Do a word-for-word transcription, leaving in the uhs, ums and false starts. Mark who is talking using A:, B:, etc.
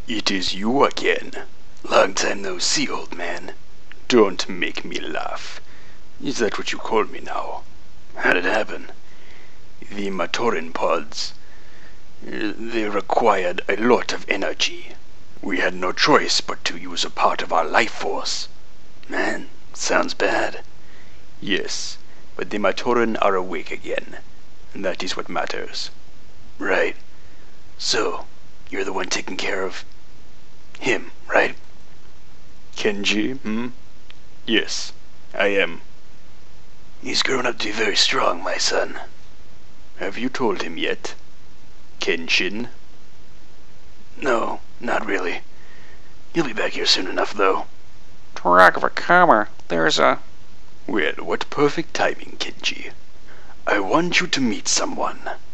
A: It is you again. Long time no see, old man. Don't make me laugh. Is that what you call me now? How did it happen? The Matoran pods. uh, They required a lot of energy. We had no choice but to use a part of our life force. Man, sounds bad. Yes, but the Matoran are awake again, and that is what matters. Right. So, you're the one taking care of him, right? Kenji, hmm? Yes, I am. He's grown up to be very strong, my son. Have you told him yet? Kenshin? No, not really. He'll be back here soon enough, though.
B: Talk of a comma, there's a...
A: Well, what perfect timing, Kenji. I want you to meet someone.